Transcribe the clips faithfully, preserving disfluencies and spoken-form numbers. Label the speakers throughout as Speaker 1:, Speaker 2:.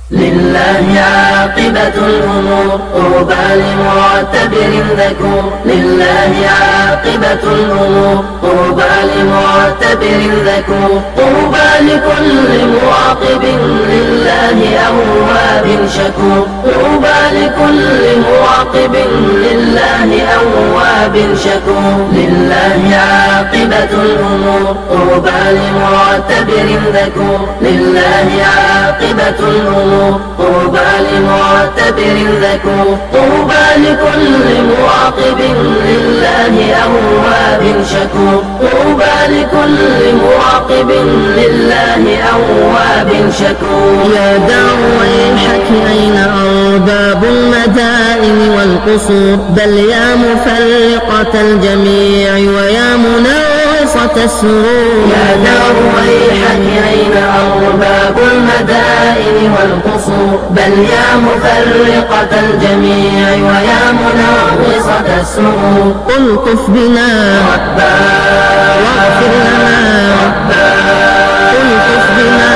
Speaker 1: لله عاقبة الأمور طوبى لمعتبر ذكور. لله عاقبة الأمور طوبى لمعتبر ذكور. طوبى لكل مواقب لله أواب شكور. طوبى لكل مواقب لله أواب شكور. لله عاقبة الأمور طوبى لمعتبر ذكور. لله عاقبة الأمور طوبى لمعتبر ذكور. طوبى لكل مواقب لله أواب شكور. طوبى لكل مواقب لله أواب شكور.
Speaker 2: يا دار ويحك أين أرباب المدائن والقصور؟ بل يا مفرقة الجميع ويا مناصة السرور.
Speaker 1: يا دار ويحك أين أرباب المدائن والقصور؟ بل يا مفرقة الجميع ويا مناصة السرور.
Speaker 2: الطف بنا
Speaker 1: ربا
Speaker 2: واغفر لنا
Speaker 1: ربا.
Speaker 2: الطف بنا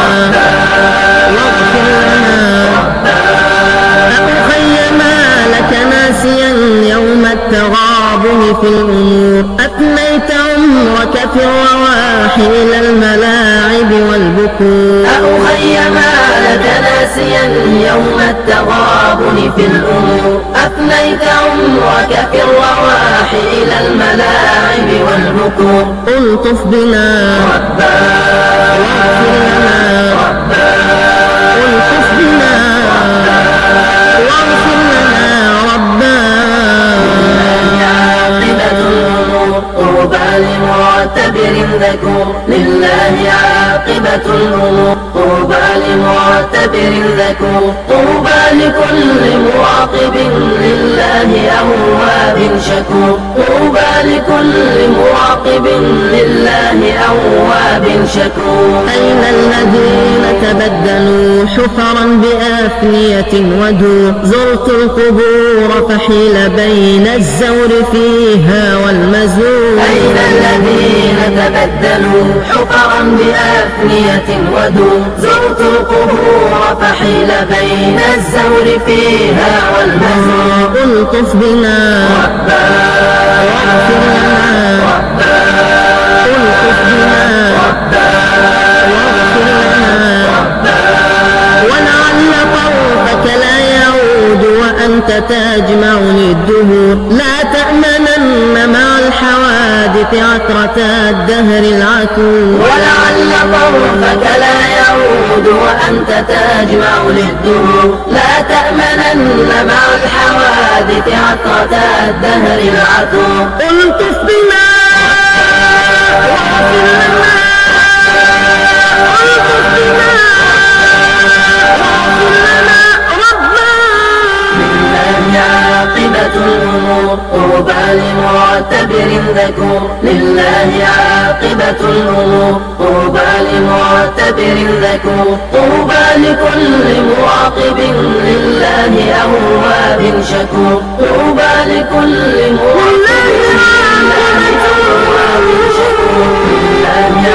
Speaker 2: واغفر لنا ربا. أخي ما لك ناسيا يوم التغابن في الأمور؟ أثنيت عمرك في الرواح إلى الملاعب والبكور.
Speaker 1: أخي ما لك ناسيا يوم التغابن في الأمور؟ أفنيت عمرك في الرواح إلى الملاعب والبكور.
Speaker 2: الطف بنا
Speaker 1: ربا
Speaker 2: واغفر لنا
Speaker 1: ربا.
Speaker 2: الطف بنا واغفر لنا ربا.
Speaker 1: عاقبة الأمور طوبى لمعتبر ذكور. لله عاقبة الأمور طوبى لمعتبر ذكور. طوبى لكل مواقب لله أواب شكور. طوبى لكل مواقب لله أواب شكور.
Speaker 2: أين الذين تبدلوا حفرا بآفنية ودور؟ زرت القبور فحيل بين الزور فيها والمزور.
Speaker 1: أين الذين تبدلوا حفرا بآفنية ودور؟ زرت القبور فحيل بين الزور فيها والمزور.
Speaker 2: الطف بنا
Speaker 1: ربا
Speaker 2: واغفر لنا
Speaker 1: ربا.
Speaker 2: الطف بنا
Speaker 1: ربا
Speaker 2: واغفر لنا
Speaker 1: ربا.
Speaker 2: ولعل طرفك لا يعود وأنت تجمعني الدهور. لا تأمنن مع الحوادث عثرة الدهر العتور.
Speaker 1: ولعل طرفك لا يعود وأنت تجمع للدهور. لا تأمنن مع الحوادث عثرة الدهر العتور.
Speaker 2: الطف بنا واغفر لنا الطف بنا واغفر لنا ربنا.
Speaker 1: لله عاقبة الأمور طوبى لمعتبر ذكور. لله عاقبة الأمور طوبى لمعتبر ذكور. طوبى لكل مواقب لله أواب شكور. طوبى لكل مواقب لله أواب شكور. لله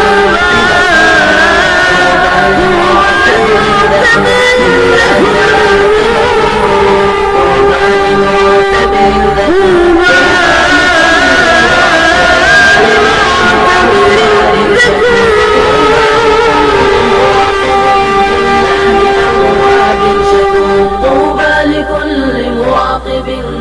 Speaker 1: طوبى لكل مواقب